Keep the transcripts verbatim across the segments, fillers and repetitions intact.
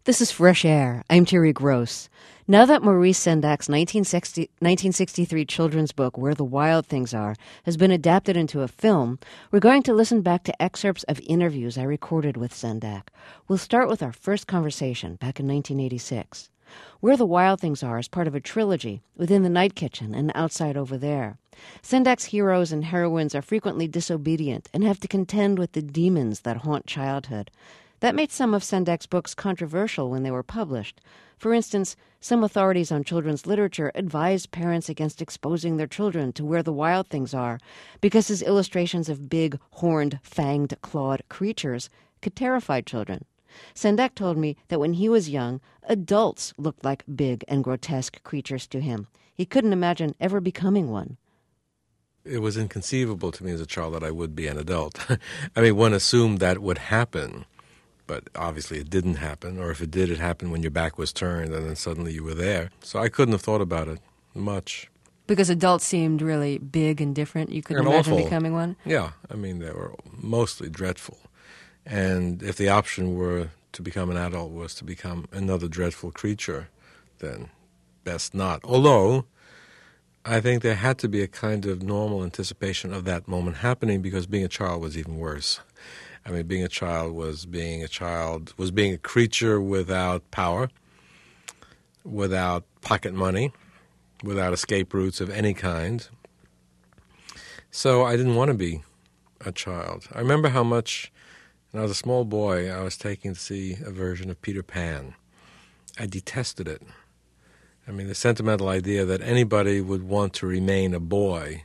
This is Fresh Air. I'm Terry Gross. Now that Maurice Sendak's nineteen sixty-three children's book, Where the Wild Things Are, has been adapted into a film, we're going to listen back to excerpts of interviews I recorded with Sendak. We'll start with our first conversation back in nineteen eighty-six. Where the Wild Things Are is part of a trilogy, Within the Night Kitchen and Outside Over There. Sendak's heroes and heroines are frequently disobedient and have to contend with the demons that haunt childhood. That made some of Sendak's books controversial when they were published. For instance, some authorities on children's literature advised parents against exposing their children to Where the Wild Things Are because his illustrations of big, horned, fanged, clawed creatures could terrify children. Sendak told me that when he was young, adults looked like big and grotesque creatures to him. He couldn't imagine ever becoming one. It was inconceivable to me as a child that I would be an adult. I mean, one assumed that would happen. But obviously it didn't happen, or if it did, it happened when your back was turned and then suddenly you were there. So I couldn't have thought about it much. Because adults seemed really big and different? You couldn't and imagine awful. becoming one? Yeah, I mean, they were mostly dreadful. And if the option were to become an adult was to become another dreadful creature, then best not. Although, I think there had to be a kind of normal anticipation of that moment happening because being a child was even worse. I mean, being a child was being a child, was being a creature without power, without pocket money, without escape routes of any kind. So I didn't want to be a child. I remember how much, when I was a small boy, I was taking to see a version of Peter Pan. I detested it. I mean, the sentimental idea that anybody would want to remain a boy,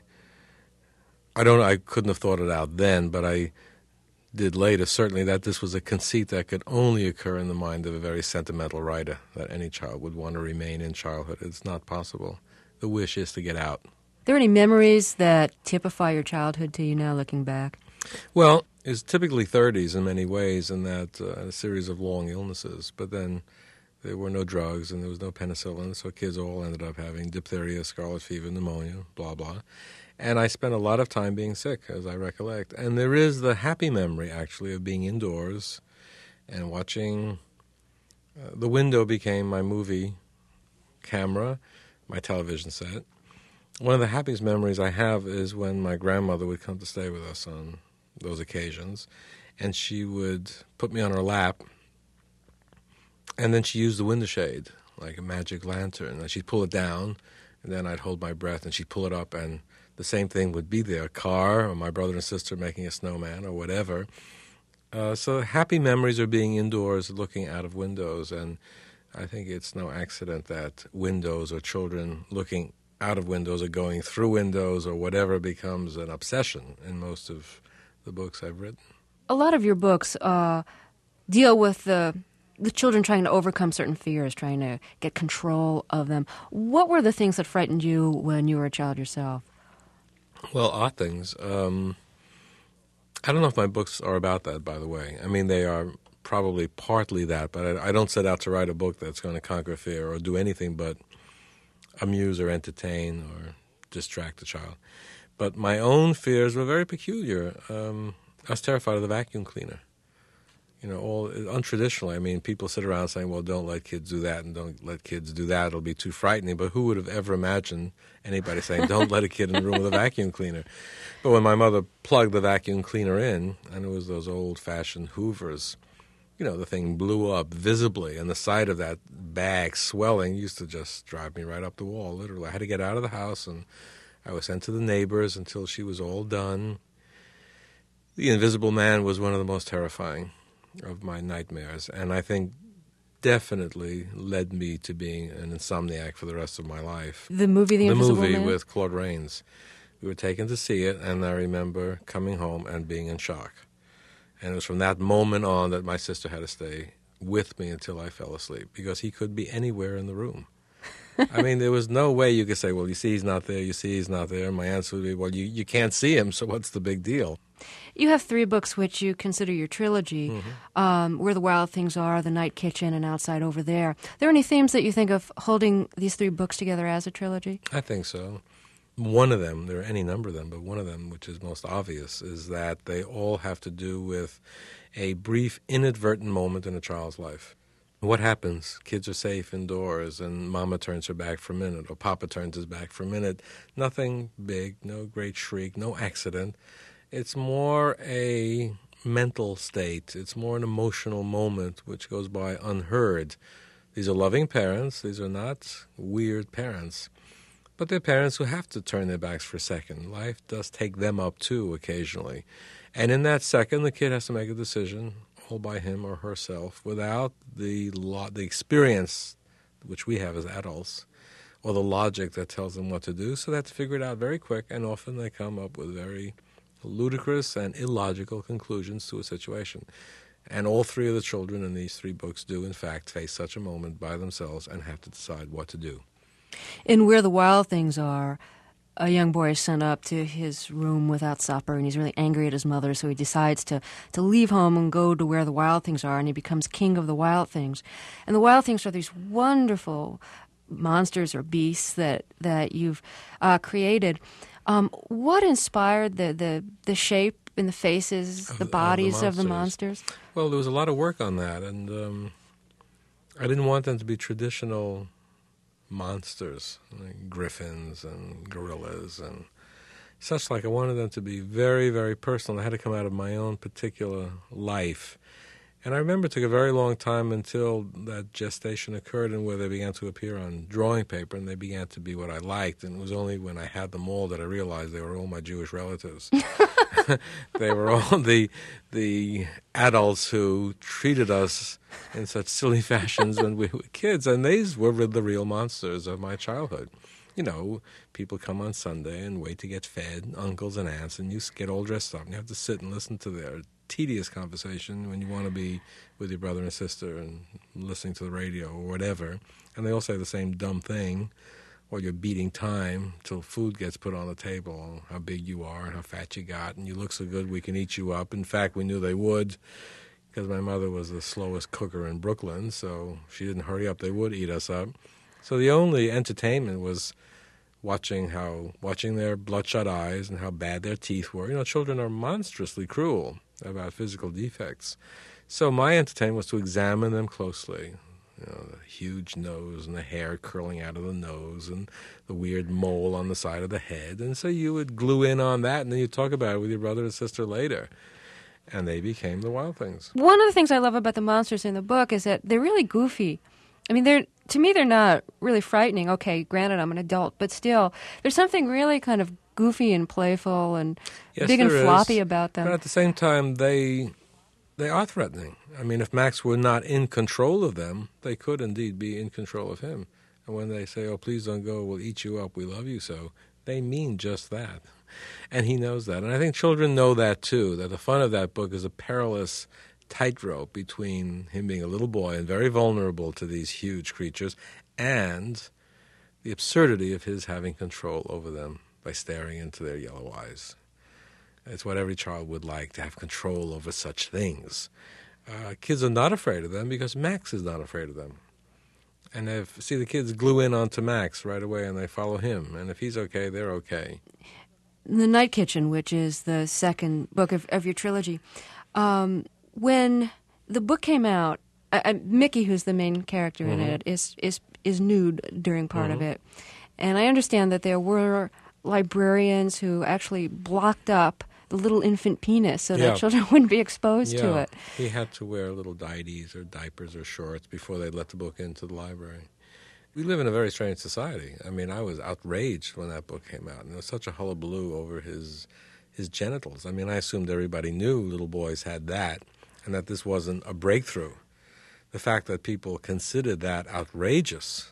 I don't, I couldn't have thought it out then, but I did later, certainly, that this was a conceit that could only occur in the mind of a very sentimental writer, that any child would want to remain in childhood. It's not possible. The wish is to get out. Are there any memories that typify your childhood to you now, looking back? Well, it's typically thirties in many ways, in that uh, a series of long illnesses, but then there were no drugs and there was no penicillin, so kids all ended up having diphtheria, scarlet fever, pneumonia, blah, blah. And I spent a lot of time being sick, as I recollect. And there is the happy memory, actually, of being indoors and watching. Uh, the window became my movie camera, my television set. One of the happiest memories I have is when my grandmother would come to stay with us on those occasions, and she would put me on her lap, and then she used the window shade like a magic lantern. And she'd pull it down, and then I'd hold my breath, and she'd pull it up, and the same thing would be there, a car or my brother and sister making a snowman or whatever. Uh, so happy memories are being indoors, looking out of windows, and I think it's no accident that windows or children looking out of windows or going through windows or whatever becomes an obsession in most of the books I've written. A lot of your books uh, deal with the, the children trying to overcome certain fears, trying to get control of them. What were the things that frightened you when you were a child yourself? Well, odd things. Um, I don't know if my books are about that, by the way. I mean, they are probably partly that, but I, I don't set out to write a book that's going to conquer fear or do anything but amuse or entertain or distract the child. But my own fears were very peculiar. Um, I was terrified of the vacuum cleaner. You know, all untraditionally. I mean, people sit around saying, well, don't let kids do that and don't let kids do that. It'll be too frightening. But who would have ever imagined anybody saying, don't let a kid in the room with a vacuum cleaner? But when my mother plugged the vacuum cleaner in, and it was those old-fashioned Hoovers, you know, the thing blew up visibly, and the sight of that bag swelling used to just drive me right up the wall, literally. I had to get out of the house, and I was sent to the neighbors until she was all done. The Invisible Man was one of the most terrifying of my nightmares, and I think definitely led me to being an insomniac for the rest of my life. The movie The, the Invisible movie Man? with Claude Rains. We were taken to see it, and I remember coming home and being in shock. And it was from that moment on that my sister had to stay with me until I fell asleep, because he could be anywhere in the room. I mean, there was no way you could say, well, you see he's not there, you see he's not there. My answer would be, well, you, you can't see him, so what's the big deal? You have three books which you consider your trilogy, mm-hmm. um, Where the Wild Things Are, The Night Kitchen, and Outside Over There. Are there any themes that you think of holding these three books together as a trilogy? I think so. One of them, there are any number of them, but one of them, which is most obvious, is that they all have to do with a brief, inadvertent moment in a child's life What happens? Kids are safe indoors, and Mama turns her back for a minute, or Papa turns his back for a minute. Nothing big, no great shriek, no accident. It's more a mental state. It's more an emotional moment which goes by unheard. These are loving parents. These are not weird parents. But they're parents who have to turn their backs for a second. Life does take them up, too, occasionally. And in that second, the kid has to make a decision, all by him or herself, without the lo- the experience which we have as adults, or the logic that tells them what to do. So they have to figure it out very quick, and often they come up with very ludicrous and illogical conclusions to a situation. And all three of the children in these three books do, in fact, face such a moment by themselves and have to decide what to do. In Where the Wild Things Are, a young boy is sent up to his room without supper, and he's really angry at his mother, so he decides to, to leave home and go to where the wild things are, and he becomes king of the wild things. And the wild things are these wonderful monsters or beasts that, that you've uh, created. Um, what inspired the, the, the shape and the faces, Of the the- bodies of of the the monsters. monsters? Well, there was a lot of work on that, and um, I didn't want them to be traditional monsters, like griffins and gorillas and such like. I wanted them to be very, very personal. They had to come out of my own particular life. And I remember it took a very long time until that gestation occurred and where they began to appear on drawing paper, and they began to be what I liked. And it was only when I had them all that I realized they were all my Jewish relatives. They were all the the adults who treated us in such silly fashions when we were kids. And these were the real monsters of my childhood. You know, people come on Sunday and wait to get fed, uncles and aunts, and you get all dressed up, and you have to sit and listen to their tedious conversation when you want to be with your brother and sister and listening to the radio or whatever. And they all say the same dumb thing, or you're beating time till food gets put on the table, how big you are and how fat you got, and you look so good we can eat you up. In fact, we knew they would, because my mother was the slowest cooker in Brooklyn, so if she didn't hurry up, they would eat us up. So the only entertainment was watching how watching their bloodshot eyes and how bad their teeth were. You know, children are monstrously cruel about physical defects. So my entertainment was to examine them closely. You know, the huge nose and the hair curling out of the nose and the weird mole on the side of the head. And so you would glue in on that, and then you'd talk about it with your brother and sister later. And they became the Wild Things. One of the things I love about the monsters in the book is that they're really goofy. I mean, they're to me, they're not really frightening. Okay, granted, I'm an adult, but still, there's something really kind of goofy and playful and Yes, big and there is. floppy about them. But at the same time, they they are threatening. I mean, if Max were not in control of them, they could indeed be in control of him. And when they say, oh, please don't go, we'll eat you up, we love you so, they mean just that. And he knows that. And I think children know that, too, that the fun of that book is a perilous tightrope between him being a little boy and very vulnerable to these huge creatures and the absurdity of his having control over them by staring into their yellow eyes. It's what every child would like, to have control over such things. Uh, kids are not afraid of them because Max is not afraid of them. And if see the kids glue in onto Max right away and they follow him. And if he's okay, they're okay. The Night Kitchen, which is the second book of, of your trilogy, um, when the book came out, uh, uh, Mickey, who's the main character Mm-hmm. in it, is is is nude during part Mm-hmm. of it. And I understand that there were librarians who actually blocked up the little infant penis so Yeah. that children wouldn't be exposed yeah, to it. He had to wear little diaties or diapers or shorts before they'd let the book into the library. We live in a very strange society. I mean, I was outraged when that book came out. And there was such a hullabaloo over his his genitals. I mean, I assumed everybody knew little boys had that and that this wasn't a breakthrough. The fact that people considered that outrageous,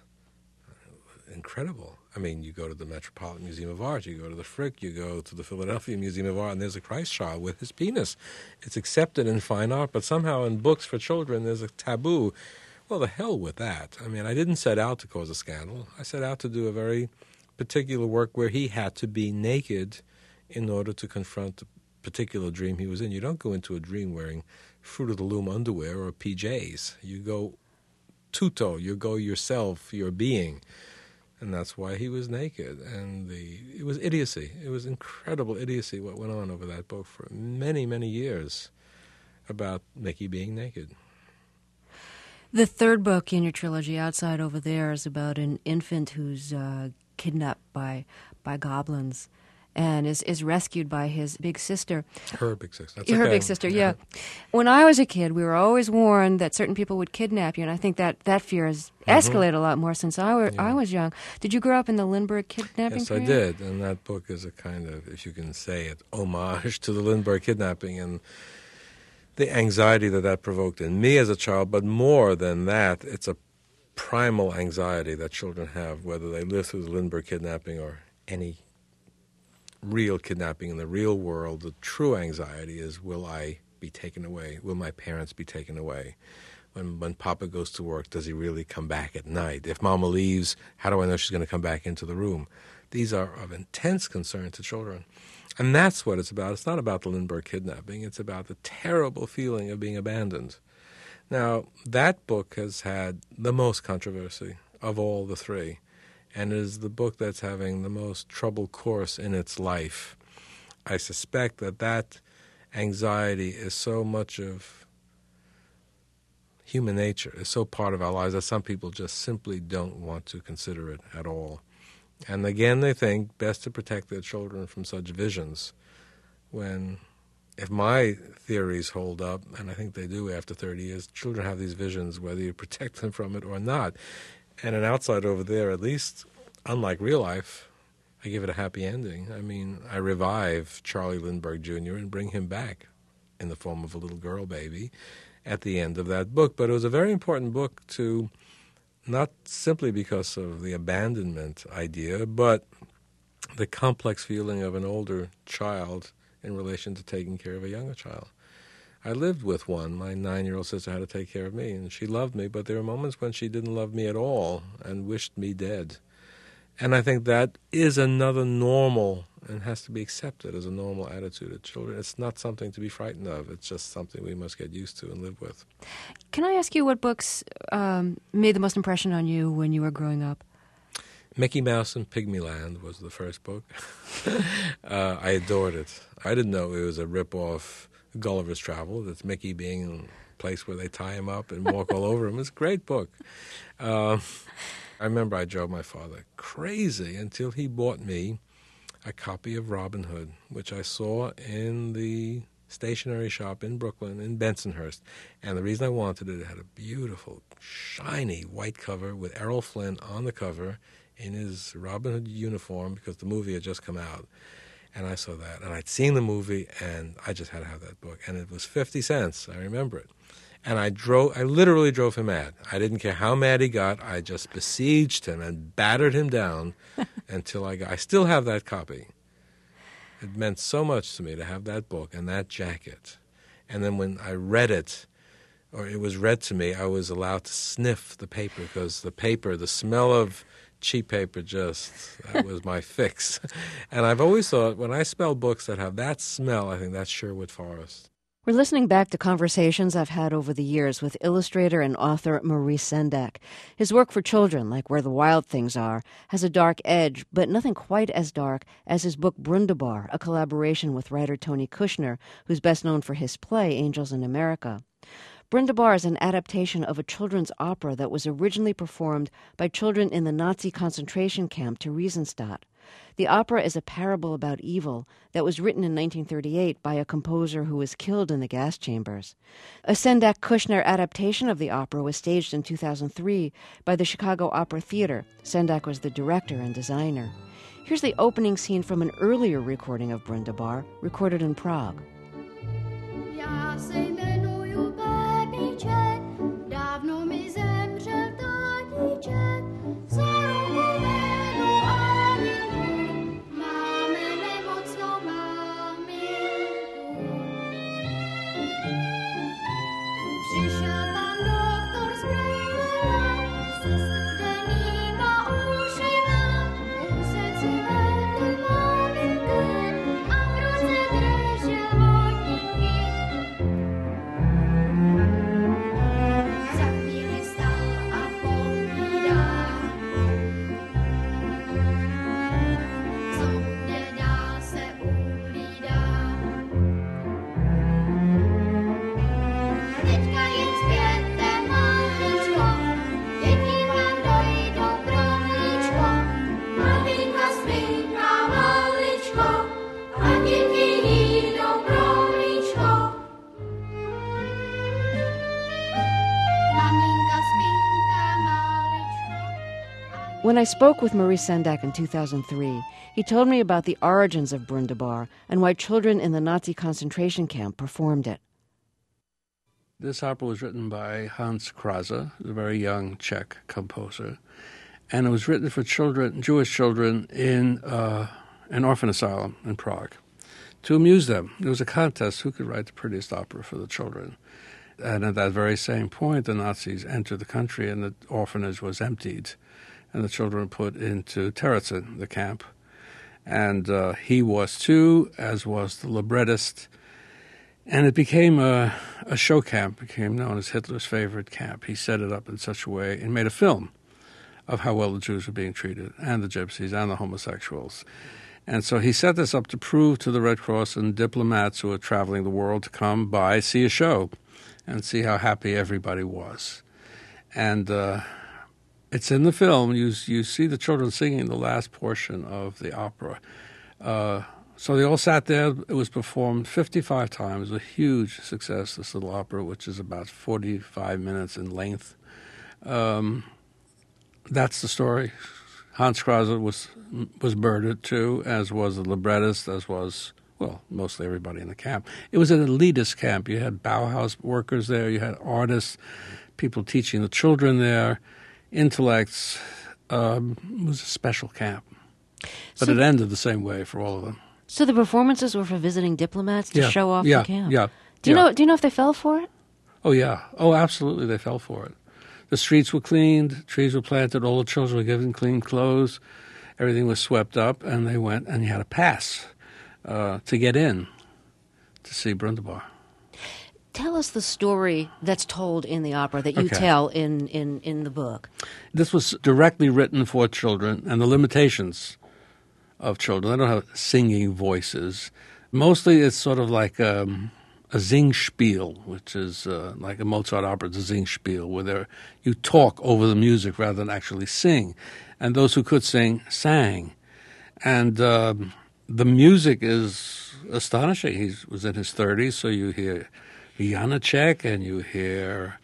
incredible. I mean, you go to the Metropolitan Museum of Art, you go to the Frick, you go to the Philadelphia Museum of Art, and there's a Christ child with his penis. It's accepted in fine art, but somehow in books for children there's a taboo. Well, the hell with that. I mean, I didn't set out to cause a scandal. I set out to do a very particular work where he had to be naked in order to confront the particular dream he was in. You don't go into a dream wearing Fruit of the Loom underwear or P Js. You go tuto, you go yourself, your being. And that's why he was naked. And the it was idiocy. It was incredible idiocy what went on over that book for many, many years about Mickey being naked. The third book in your trilogy, Outside Over There, is about an infant who's uh, kidnapped by by goblins and is, is rescued by his big sister. Her big sister. That's Her okay. big sister, yeah. When I was a kid, we were always warned that certain people would kidnap you, and I think that, that fear has escalated mm-hmm. a lot more since I, were, yeah. I was young. Did you grow up in the Lindbergh kidnapping Yes, period? I did, and that book is a kind of, if you can say it, homage to the Lindbergh kidnapping and the anxiety that that provoked in me as a child, but more than that, it's a primal anxiety that children have, whether they live through the Lindbergh kidnapping or any real kidnapping in the real world. The true anxiety is, will I be taken away? Will my parents be taken away? When when Papa goes to work, does he really come back at night? If Mama leaves, how do I know she's going to come back into the room? These are of intense concern to children. And that's what it's about. It's not about the Lindbergh kidnapping. It's about the terrible feeling of being abandoned. Now, that book has had the most controversy of all the three, and is the book that's having the most troubled course in its life. I suspect that that anxiety is so much of human nature, is so part of our lives that some people just simply don't want to consider it at all. And again, they think best to protect their children from such visions. When, if my theories hold up, and I think they do after thirty years, children have these visions whether you protect them from it or not. And an Outside Over There, at least, unlike real life, I give it a happy ending. I mean, I revive Charlie Lindbergh Junior and bring him back in the form of a little girl baby at the end of that book. But it was a very important book to, not simply because of the abandonment idea, but the complex feeling of an older child in relation to taking care of a younger child. I lived with one. My nine-year-old sister had to take care of me, and she loved me, but there were moments when she didn't love me at all and wished me dead. And I think that is another normal and has to be accepted as a normal attitude of children. It's not something to be frightened of. It's just something we must get used to and live with. Can I ask you what books um, made the most impression on you when you were growing up? Mickey Mouse and Pygmyland was the first book. uh, I adored it. I didn't know it was a rip-off Gulliver's Travel. That's Mickey being in a place where they tie him up and walk all over him. It's a great book. Uh, I remember I drove my father crazy until he bought me a copy of Robin Hood, which I saw in the stationery shop in Brooklyn, in Bensonhurst. And the reason I wanted it, it had a beautiful, shiny white cover with Errol Flynn on the cover in his Robin Hood uniform because the movie had just come out. And I saw that. And I'd seen the movie, and I just had to have that book. And it was fifty cents. I remember it. And I drove. I literally drove him mad. I didn't care how mad he got. I just besieged him and battered him down until I got. I still have that copy. It meant so much to me to have that book and that jacket. And then when I read it, or it was read to me, I was allowed to sniff the paper because the paper, the smell of cheap paper, just, that was my fix. And I've always thought, when I smell books that have that smell, I think that's Sherwood Forest. We're listening back to conversations I've had over the years with illustrator and author Maurice Sendak. His work for children, like Where the Wild Things Are, has a dark edge, but nothing quite as dark as his book Brundabar, a collaboration with writer Tony Kushner, who's best known for his play Angels in America. Brundabar is an adaptation of a children's opera that was originally performed by children in the Nazi concentration camp Theresienstadt. The opera is a parable about evil that was written in nineteen thirty-eight by a composer who was killed in the gas chambers. A Sendak-Kushner adaptation of the opera was staged in two thousand three by the Chicago Opera Theater. Sendak was the director and designer. Here's the opening scene from an earlier recording of Brundabar, recorded in Prague. Já se jmenuju Pepíček, dávno mi zemřel tatíček, za ruku vedu Aniku, máme nemocnou maminku. Přišel pan doktor z brejlema, se studenýma ušima, u srdci vedl maminku a v ruce držel vodníky. When I spoke with Maurice Sendak in two thousand three, he told me about the origins of Brundibar and why children in the Nazi concentration camp performed it. This opera was written by Hans Krause, a very young Czech composer, and it was written for children, Jewish children, in uh, an orphan asylum in Prague to amuse them. There was a contest who could write the prettiest opera for the children. And at that very same point, the Nazis entered the country and the orphanage was emptied, and the children were put into Terezin, the camp. And uh, he was too, as was the librettist. And it became a, a show camp, became known as Hitler's favorite camp. He set it up in such a way and made a film of how well the Jews were being treated, and the gypsies, and the homosexuals. And so he set this up to prove to the Red Cross and diplomats who were traveling the world to come by, see a show, and see how happy everybody was. And uh, it's in the film. You, you see the children singing the last portion of the opera. Uh, so they all sat there. It was performed fifty-five times. It was a huge success, this little opera, which is about forty-five minutes in length. Um, that's the story. Hans Krause was was murdered too, as was the librettist, as was, well, mostly everybody in the camp. It was an elitist camp. You had Bauhaus workers there. You had artists, people teaching the children there, intellects. Um, it was a special camp. But So- it ended the same way for all of them. So the performances were for visiting diplomats to Yeah, show off yeah, the camp? yeah, Do you yeah. know Do you know if they fell for it? Oh, yeah. Oh, absolutely, they fell for it. The streets were cleaned, trees were planted, all the children were given clean clothes, everything was swept up, and they went, and you had a pass uh, to get in to see Brundibar. Tell us the story that's told in the opera that you Okay. tell in, in, in the book. This was directly written for children and the limitations of children. They don't have singing voices. Mostly it's sort of like um, a Singspiel, which is uh, like a Mozart opera, it's a Singspiel, where there, you talk over the music rather than actually sing. And those who could sing, sang. And um, the music is astonishing. He was in his thirties, so you hear Janacek and you hear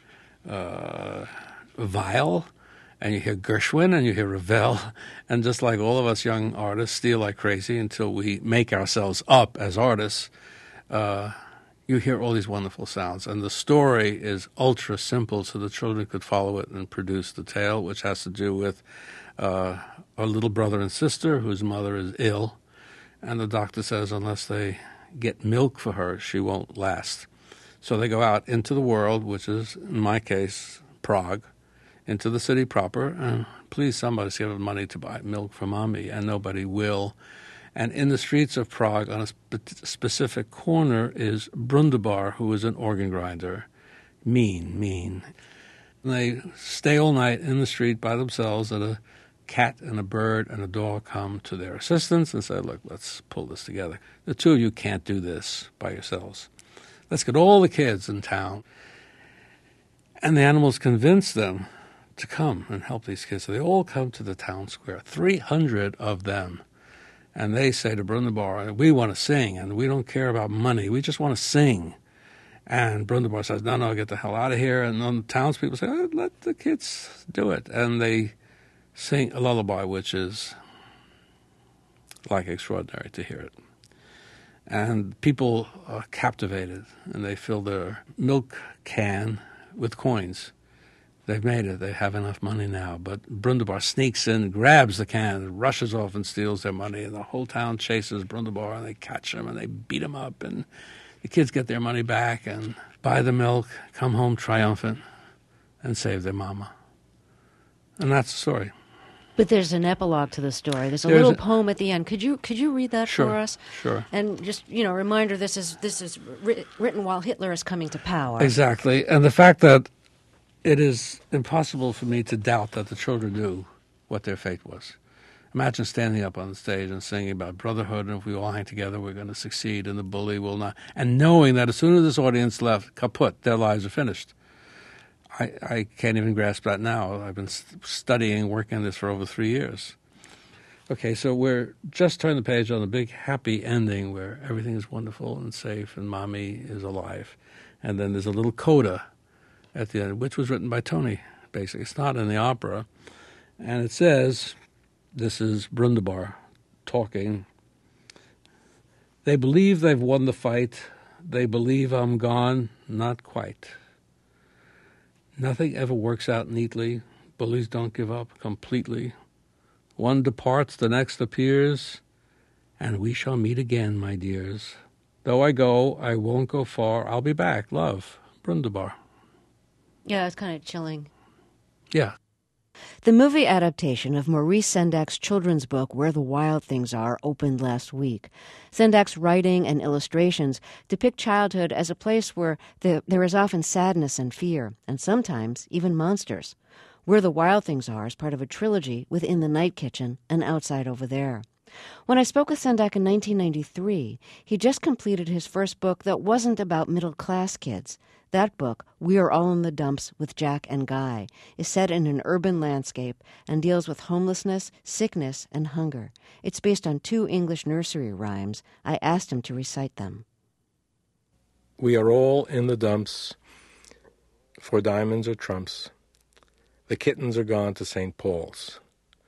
uh, Weill, and you hear Gershwin, and you hear Ravel, and just like all of us young artists steal like crazy until we make ourselves up as artists, uh, you hear all these wonderful sounds. And the story is ultra simple, so the children could follow it and produce the tale, which has to do with uh, a little brother and sister whose mother is ill, and the doctor says unless they get milk for her, she won't last. So they go out into the world, which is, in my case, Prague, into the city proper, and please somebody give money to buy milk for mommy, and nobody will. And in the streets of Prague, on a spe- specific corner, is Brundibar, who is an organ grinder. Mean, mean. And they stay all night in the street by themselves, and a cat and a bird and a dog come to their assistance and say, look, let's pull this together. The two of you can't do this by yourselves. Let's get all the kids in town. And the animals convince them to come and help these kids. So they all come to the town square, three hundred of them. And they say to Brundibar, we want to sing, and we don't care about money. We just want to sing. And Brundibar says, no, no, get the hell out of here. And then the townspeople say, oh, let the kids do it. And they sing a lullaby, which is like extraordinary to hear it. And people are captivated, and they fill their milk can with coins. They've made it. They have enough money now. But Brundibar sneaks in, grabs the can, rushes off and steals their money. And the whole town chases Brundibar, and they catch him, and they beat him up. And the kids get their money back and buy the milk, come home triumphant, and save their mama. And that's the story. But there's an epilogue to the story. There's a There's little a- poem at the end. Could you could you read that Sure, for us? sure. And just, you know, reminder, this is this is writ- written while Hitler is coming to power. Exactly. And the fact that it is impossible for me to doubt that the children knew what their fate was. Imagine standing up on the stage and singing about brotherhood, and if we all hang together, we're going to succeed, and the bully will not. And knowing that as soon as this audience left, kaput, their lives are finished. I, I can't even grasp that now. I've been st- studying, working on this for over three years. Okay, so we're just turning the page on the big happy ending where everything is wonderful and safe and mommy is alive. And then there's a little coda at the end, which was written by Tony, basically. It's not in the opera. And it says, this is Brundabar talking, they believe they've won the fight. They believe I'm gone. Not quite. Nothing ever works out neatly. Bullies don't give up completely. One departs, the next appears, and we shall meet again, my dears. Though I go, I won't go far. I'll be back. Love, Brundabar. Yeah, it's kind of chilling. Yeah. The movie adaptation of Maurice Sendak's children's book, Where the Wild Things Are, opened last week. Sendak's writing and illustrations depict childhood as a place where the, there is often sadness and fear, and sometimes even monsters. Where the Wild Things Are is part of a trilogy within the Night Kitchen and Outside Over There. When I spoke with Sendak in nineteen ninety-three, he just completed his first book that wasn't about middle-class kids. That book, We Are All in the Dumps with Jack and Guy, is set in an urban landscape and deals with homelessness, sickness, and hunger. It's based on two English nursery rhymes. I asked him to recite them. We are all in the dumps, for diamonds or trumps. The kittens are gone to Saint Paul's.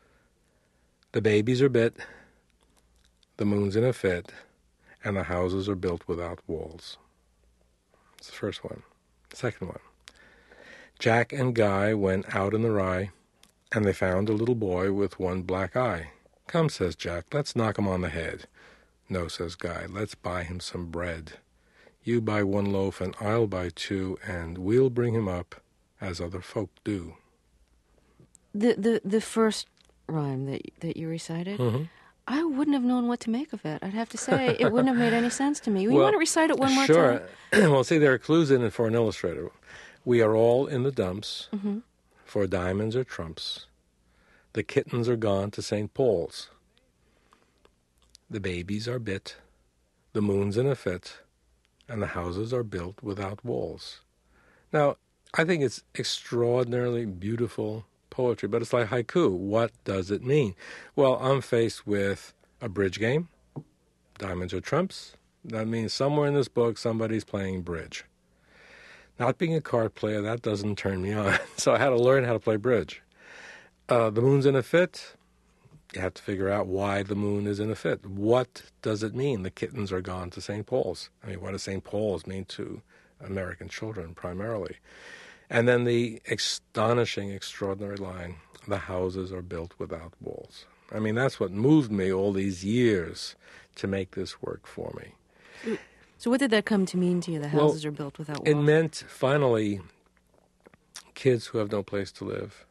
The babies are bit, the moon's in a fit, and the houses are built without walls. That's the first one. The second one. Jack and Guy went out in the rye, and they found a little boy with one black eye. Come, says Jack, let's knock him on the head. No, says Guy, let's buy him some bread. You buy one loaf and I'll buy two, and we'll bring him up as other folk do. The the, the first rhyme that that you recited, Mm-hmm. I wouldn't have known what to make of it. I'd have to say it wouldn't have made any sense to me. You Well, want to recite it one more sure. time? Well, see, there are clues in it for an illustrator. We are all in the dumps, Mm-hmm. for diamonds or trumps. The kittens are gone to Saint Paul's. The babies are bit, the moon's in a fit, and the houses are built without walls. Now, I think it's extraordinarily beautiful poetry, but it's like haiku. What does it mean? Well, I'm faced with a bridge game, diamonds or trumps. That means somewhere in this book somebody's playing bridge. Not being a card player, that doesn't turn me on. So I had to learn how to play bridge. Uh, the moon's in a fit. You have to figure out why the moon is in a fit. What does it mean? The kittens are gone to Saint Paul's. I mean, what does Saint Paul's mean to American children primarily? And then the astonishing, extraordinary line, the houses are built without walls. I mean, that's what moved me all these years to make this work for me. So what did that come to mean to you, the Well, houses are built without walls? It meant, finally, kids who have no place to live.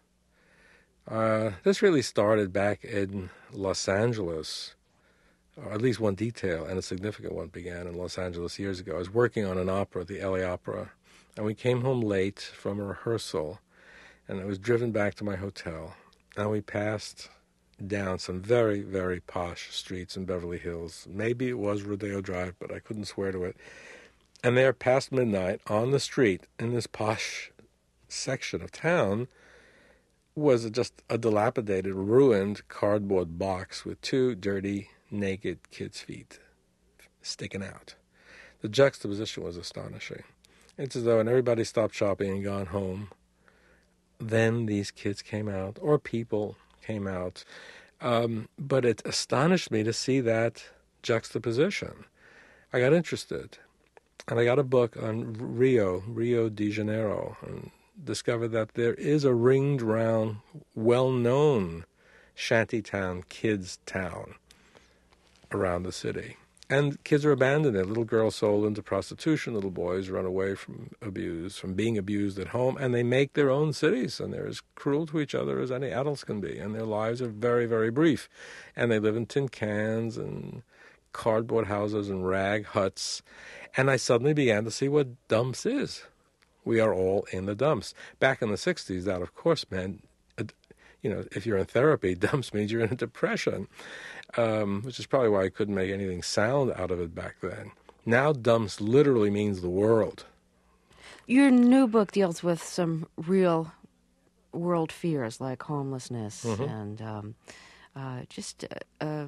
Uh, this really started back in Los Angeles, or at least one detail, and a significant one began in Los Angeles years ago. I was working on an opera, the L A Opera, and we came home late from a rehearsal, and I was driven back to my hotel, and we passed down some very, very posh streets in Beverly Hills. Maybe it was Rodeo Drive, but I couldn't swear to it. And there, past midnight, on the street, in this posh section of town, was just a dilapidated, ruined cardboard box with two dirty, naked kids' feet sticking out. The juxtaposition was astonishing. It's as though when everybody stopped shopping and gone home, then these kids came out, or people came out. Um, but it astonished me to see that juxtaposition. I got interested, and I got a book on Rio, Rio de Janeiro, and discovered that there is a ringed round, well-known shantytown, kids' town around the city. And kids are abandoned there. Little girls sold into prostitution. Little boys run away from abuse, from being abused at home. And they make their own cities. And they're as cruel to each other as any adults can be. And their lives are very, very brief. And they live in tin cans and cardboard houses and rag huts. And I suddenly began to see what dumps is. We are all in the dumps. Back in the sixties, that, of course, meant, you know, if you're in therapy, dumps means you're in a depression. Um, which is probably why I couldn't make anything sound out of it back then. Now dumps literally means the world. Your new book deals with some real world fears like homelessness Mm-hmm. and um, uh, just uh, uh,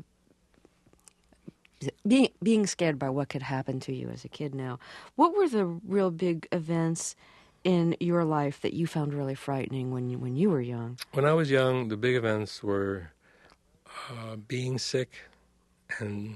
being, being scared by what could happen to you as a kid now. What were the real big events in your life that you found really frightening when you, when you were young? When I was young, the big events were uh, being sick and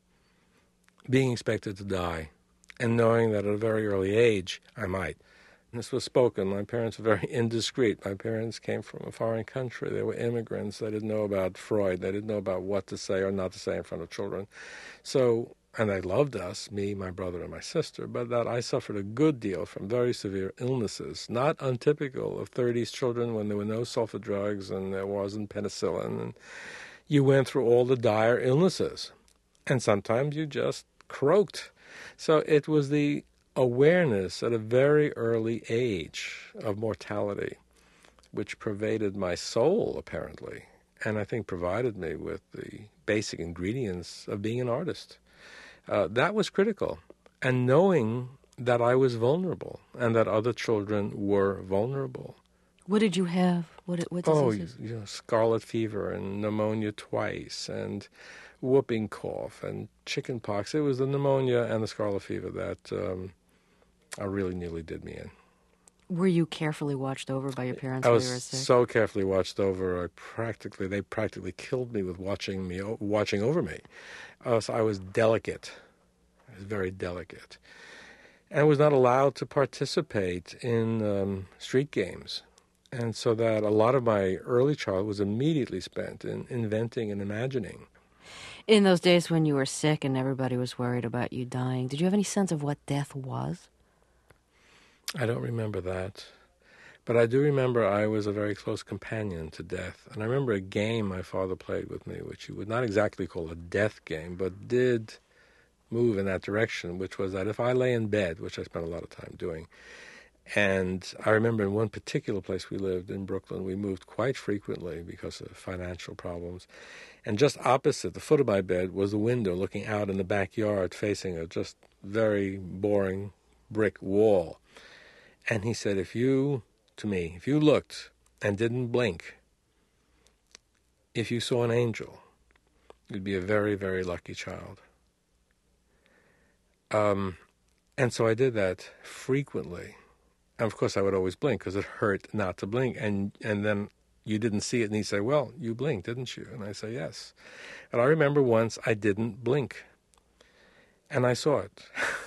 being expected to die, and knowing that at a very early age I might. And this was spoken. My parents were very indiscreet. My parents came from a foreign country. They were immigrants. They didn't know about Freud. They didn't know about what to say or not to say in front of children. So, and they loved us, me, my brother, and my sister, but that I suffered a good deal from very severe illnesses, not untypical of thirties children when there were no sulfa drugs and there wasn't penicillin. And you went through all the dire illnesses, and sometimes you just croaked. So it was the awareness at a very early age of mortality which pervaded my soul, apparently, and I think provided me with the basic ingredients of being an artist. Uh, that was critical. And knowing that I was vulnerable and that other children were vulnerable. What did you have? What, what Oh, diseases? you know, scarlet fever and pneumonia twice and whooping cough and chicken pox. It was the pneumonia and the scarlet fever that um, I really nearly did me in. Were you carefully watched over by your parents I while was you were sick? so carefully watched over. I practically, they practically killed me with watching me, watching over me. Uh, so I was delicate. I was very delicate, and was not allowed to participate in um, street games. And so that a lot of my early childhood was immediately spent in inventing and imagining. In those days when you were sick and everybody was worried about you dying, did you have any sense of what death was? I don't remember that. But I do remember I was a very close companion to death. And I remember a game my father played with me, which you would not exactly call a death game, but did move in that direction, which was that if I lay in bed, which I spent a lot of time doing, and I remember in one particular place we lived in Brooklyn, we moved quite frequently because of financial problems. And just opposite the foot of my bed was a window looking out in the backyard facing a just very boring brick wall. And he said, if you, to me, if you looked and didn't blink, if you saw an angel, you'd be a very, very lucky child. Um, and so I did that frequently. And of course I would always blink because it hurt not to blink. And and then you didn't see it and he'd say, well, you blinked, didn't you? And I say, yes. And I remember once I didn't blink. And I saw it.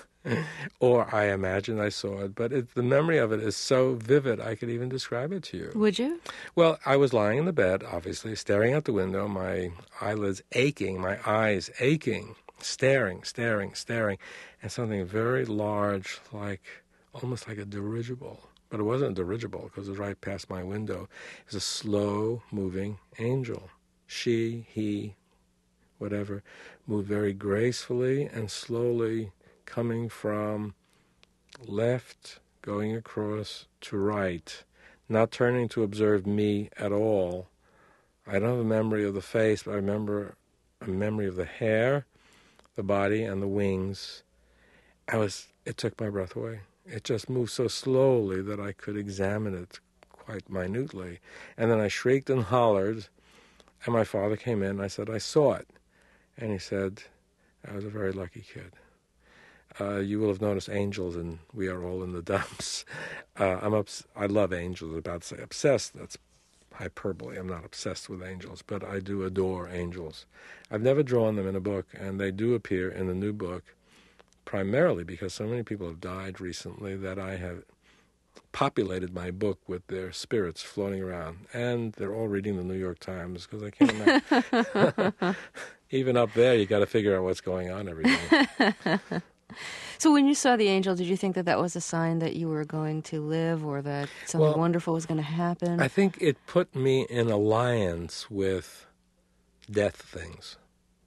Or I imagined I saw it. But it, the memory of it is so vivid I could even describe it to you. Would you? Well, I was lying in the bed, obviously, staring out the window, my eyelids aching, my eyes aching, staring, staring, staring, and something very large, like almost like a dirigible. But it wasn't a dirigible because it was right past my window. It was a slow-moving angel. She, he, whatever, moved very gracefully and slowly, coming from left, going across to right, not turning to observe me at all. I don't have a memory of the face, but I remember a memory of the hair, the body, and the wings. I was, it took my breath away. It just moved so slowly that I could examine it quite minutely. And then I shrieked and hollered, and my father came in, and I said, I saw it. And he said, I was a very lucky kid. Uh, you will have noticed angels, and we are all in the dumps. Uh, I'm obs- I love angels. I'm about to say obsessed. That's hyperbole. I'm not obsessed with angels, but I do adore angels. I've never drawn them in a book, and they do appear in the new book, primarily because so many people have died recently that I have populated my book with their spirits floating around. And they're all reading the New York Times, because I can't imagine. Even up there, you got to figure out what's going on every day. So when you saw the angel, did you think that that was a sign that you were going to live or that something Well, wonderful was going to happen? I think it put me in alliance with death things,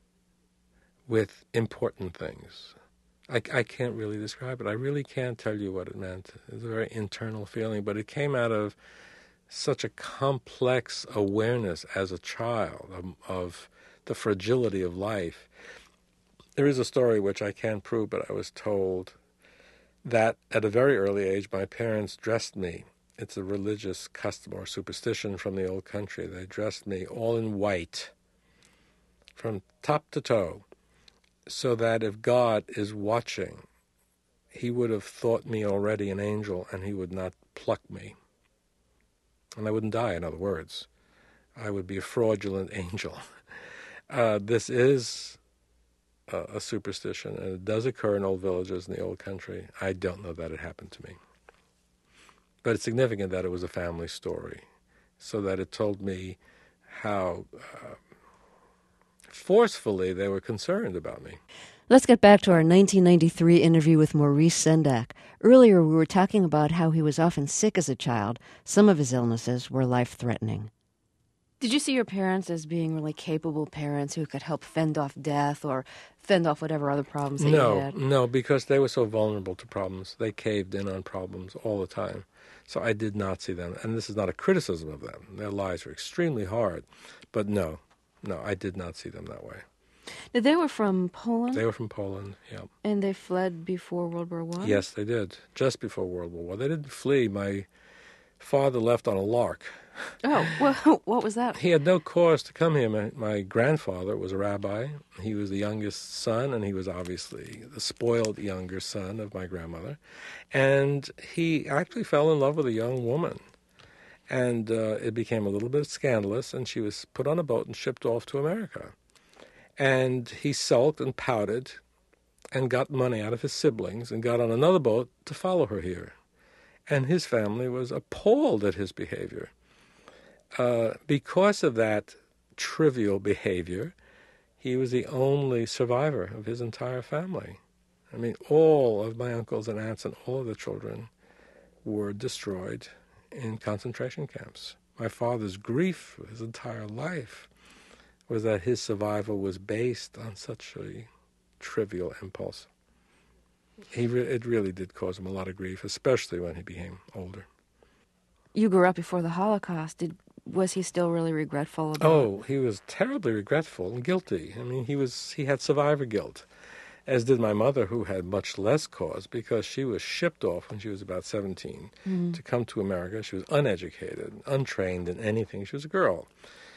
with important things. I, I can't really describe it. I really can't tell you what it meant. It was a very internal feeling, but it came out of such a complex awareness as a child of, of the fragility of life. There is a story which I can't prove, but I was told that at a very early age my parents dressed me. It's a religious custom or superstition from the old country. They dressed me all in white from top to toe, so that if God is watching he would have thought me already an angel, and he would not pluck me. And I wouldn't die, in other words. I would be a fraudulent angel. Uh, this is a, a superstition, and it does occur in old villages in the old country. I don't know that it happened to me. But it's significant that it was a family story, so that it told me how uh, forcefully they were concerned about me. Let's get back to our nineteen ninety-three interview with Maurice Sendak. Earlier, we were talking about how he was often sick as a child. Some of his illnesses were life-threatening. Did you see your parents as being really capable parents who could help fend off death or fend off whatever other problems that no, you had? No, because they were so vulnerable to problems. They caved in on problems all the time. So I did not see them. And this is not a criticism of them. Their lives were extremely hard. But no, no, I did not see them that way. Now, they were from Poland? They were from Poland, yeah. And they fled before World War One? Yes, they did. Just before World War One. They didn't flee. My father left on a lark. Oh, well, what was that? He had no cause to come here. My, my grandfather was a rabbi. He was the youngest son, and he was obviously the spoiled younger son of my grandmother. And he actually fell in love with a young woman. And uh, it became a little bit scandalous, and she was put on a boat and shipped off to America. And he sulked and pouted and got money out of his siblings and got on another boat to follow her here. And his family was appalled at his behavior. Uh, because of that trivial behavior, he was the only survivor of his entire family. I mean, all of my uncles and aunts and all of the children were destroyed in concentration camps. My father's grief his entire life was that his survival was based on such a trivial impulse. He re- it really did cause him a lot of grief, especially when he became older. You grew up before the Holocaust. Did was he still really regretful about Oh, he was terribly regretful and guilty. I mean, he was he had survivor guilt, as did my mother, who had much less cause because she was shipped off when she was about seventeen mm-hmm. to come to America. She was uneducated, untrained in anything. She was a girl.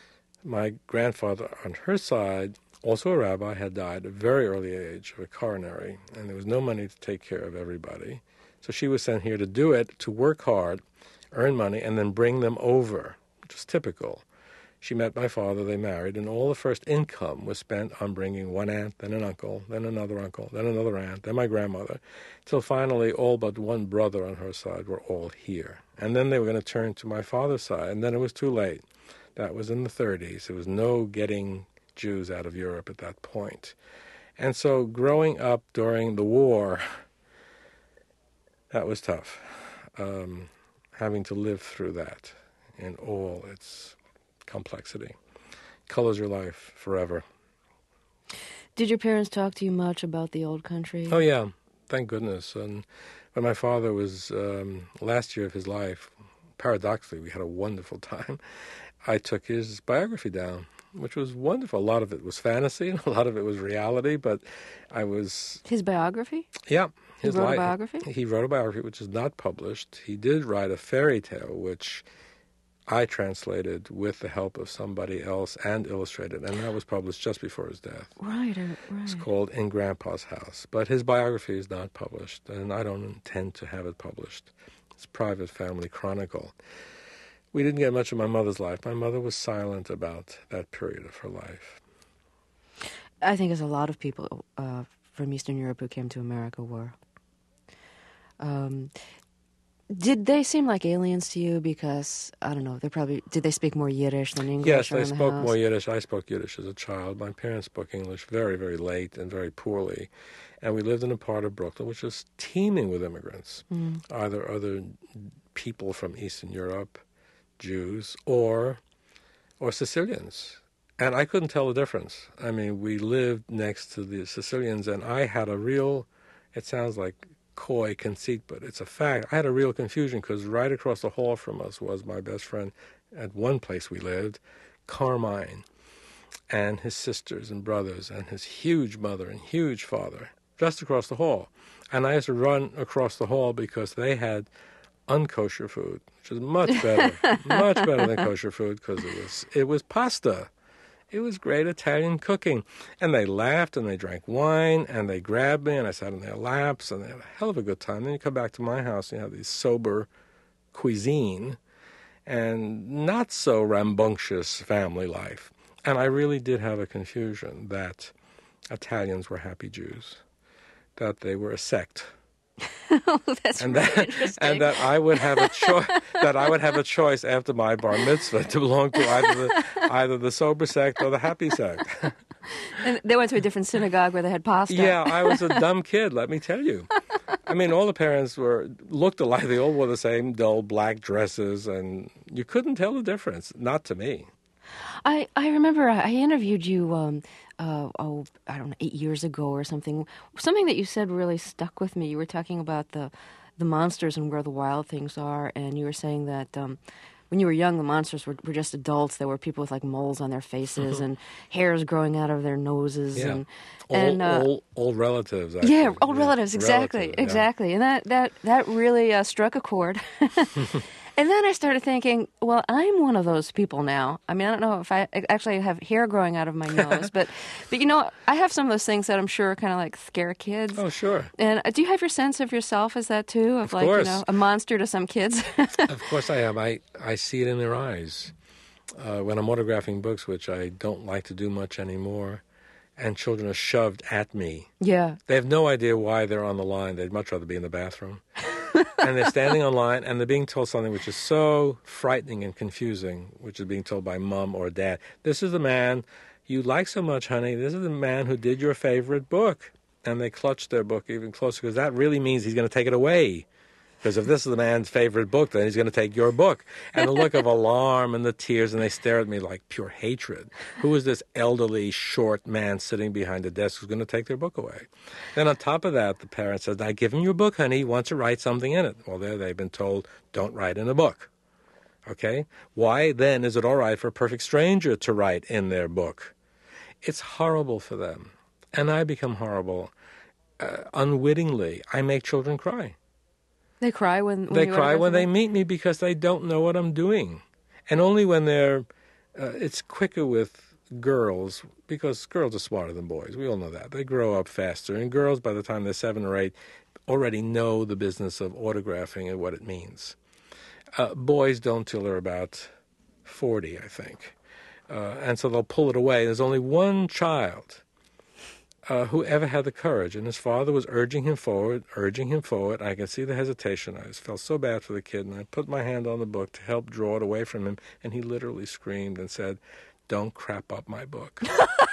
My grandfather, on her side, also a rabbi, had died at a very early age of a coronary, and there was no money to take care of everybody. So she was sent here to do it, to work hard, earn money, and then bring them over, which was typical. She met my father, they married, and all the first income was spent on bringing one aunt, then an uncle, then another uncle, then another aunt, then my grandmother, till finally all but one brother on her side were all here. And then they were going to turn to my father's side, and then it was too late. That was in the thirties. There was no getting Jews out of Europe at that point. And so growing up during the war, that was tough. Um, having to live through that in all its complexity colors your life forever. Did your parents talk to you much about the old country? Oh, yeah. Thank goodness. And when my father was um, last year of his life, paradoxically, we had a wonderful time. I took his biography down, which was wonderful. A lot of it was fantasy, and a lot of it was reality, but I was... His biography? Yeah. His he wrote life, a biography? He wrote a biography, which is not published. He did write a fairy tale, which I translated with the help of somebody else and illustrated, and that was published just before his death. Right, right. It's called In Grandpa's House. But his biography is not published, and I don't intend to have it published. It's a private family chronicle. We didn't get much of my mother's life. My mother was silent about that period of her life. I think as a lot of people uh, from Eastern Europe who came to America were. Um, did they seem like aliens to you because, I don't know, they probably, did they speak more Yiddish than English? Yes, they around the spoke house? more Yiddish. I spoke Yiddish as a child. My parents spoke English very, very late and very poorly. And we lived in a part of Brooklyn which was teeming with immigrants, Mm. either other people from Eastern Europe, Jews, or or Sicilians. And I couldn't tell the difference. I mean, we lived next to the Sicilians, and I had a real, it sounds like coy conceit, but it's a fact. I had a real confusion because right across the hall from us was my best friend at one place we lived, Carmine, and his sisters and brothers, and his huge mother and huge father, just across the hall. And I used to run across the hall because they had unkosher food, which is much better, much better than kosher food because it was it was pasta, It was great Italian cooking. And they laughed and they drank wine and they grabbed me and I sat in their laps and they had a hell of a good time. Then you come back to my house and you have these sober cuisine and not so rambunctious family life. And I really did have a confusion that Italians were happy Jews, that they were a sect. Oh, that's and really that, interesting. and that I would have a choice. that I would have a choice after my bar mitzvah to belong to either the either the sober sect or the happy sect. And they went to a different synagogue where they had pasta. Yeah, I was a dumb kid. Let me tell you. I mean, all the parents were looked alike. They all wore the same dull black dresses, and you couldn't tell the difference. Not to me. I, I remember I interviewed you, um, uh, oh, I don't know, eight years ago or something. Something that you said really stuck with me. You were talking about the, the monsters and where the wild things are, and you were saying that um, when you were young, the monsters were, were just adults. There were people with like moles on their faces and hairs growing out of their noses. Yeah. And, All, and uh, all, old relatives. Actually. yeah, old relatives, exactly, Relative, yeah. exactly. And that, that, that really uh, struck a chord. And then I started thinking, well, I'm one of those people now. I mean, I don't know if I actually have hair growing out of my nose, but, but you know, I have some of those things that I'm sure kind of like scare kids. Oh, sure. And uh, do you have your sense of yourself as that too? Of, Of like, course. you know, a monster to some kids? Of course I am. I, I see it in their eyes. Uh, when I'm autographing books, which I don't like to do much anymore, and children are shoved at me. Yeah. They have no idea why they're on the line. They'd much rather be in the bathroom. And they're standing on line, and they're being told something which is so frightening and confusing, which is being told by mom or dad. This is the man you like so much, honey. This is the man who did your favorite book. And they clutch their book even closer, because that really means he's going to take it away. Because if this is the man's favorite book, then he's going to take your book. And the look of alarm and the tears, and they stare at me like pure hatred. Who is this elderly, short man sitting behind a desk who's going to take their book away? Then on top of that, the parent says, now give him your book, honey. He wants to write something in it. Well, there they've been told, don't write in a book. Okay? Why then is it all right for a perfect stranger to write in their book? It's horrible for them. And I become horrible. Uh, unwittingly, I make children cry. They cry when, when They you cry autograph when they them? meet me because they don't know what I'm doing. And only when they're, uh, it's quicker with girls, because girls are smarter than boys. We all know that. They grow up faster. And girls, by the time they're seven or eight, already know the business of autographing and what it means. Uh, boys don't till they're about forty, I think. Uh, and so they'll pull it away. There's only one child Uh, who ever had the courage, and his father was urging him forward, urging him forward. I could see the hesitation. I just felt so bad for the kid, and I put my hand on the book to help draw it away from him, and he literally screamed and said, "Don't crap up my book."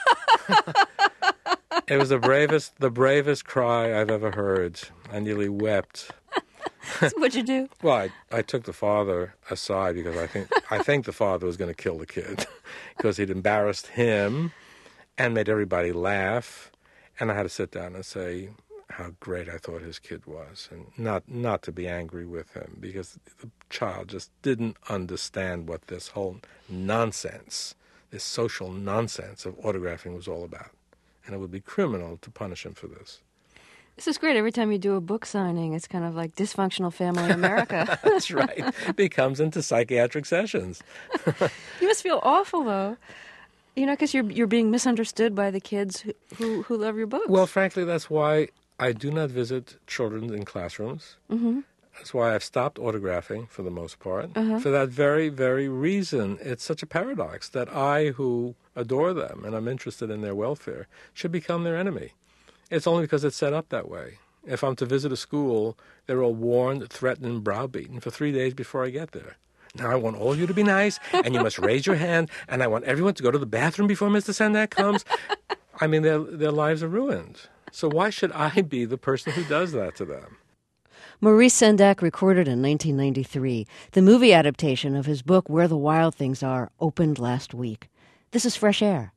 It was the bravest, the bravest cry I've ever heard. I nearly wept. So what'd you do? Well, I, I took the father aside because I think I think the father was going to kill the kid because he'd embarrassed him and made everybody laugh. And I had to sit down and say how great I thought his kid was, and not not to be angry with him, because the child just didn't understand what this whole nonsense, this social nonsense of autographing was all about. And it would be criminal to punish him for this. This is great. Every time you do a book signing, it's kind of like Dysfunctional Family America. That's right. It comes into psychiatric sessions. You must feel awful, though. You know, because you're you're being misunderstood by the kids who, who, who love your books. Well, frankly, that's why I do not visit children in classrooms. Mm-hmm. That's why I've stopped autographing for the most part. Uh-huh. For that very, very reason. It's such a paradox that I, who adore them and I'm interested in their welfare, should become their enemy. It's only because it's set up that way. If I'm to visit a school, they're all warned, threatened, and browbeaten for three days before I get there. Now, I want all of you to be nice, and you must raise your hand, and I want everyone to go to the bathroom before Mister Sendak comes. I mean, their their lives are ruined. So why should I be the person who does that to them? Maurice Sendak recorded in nineteen ninety-three. The movie adaptation of his book, Where the Wild Things Are, opened last week. This is Fresh Air.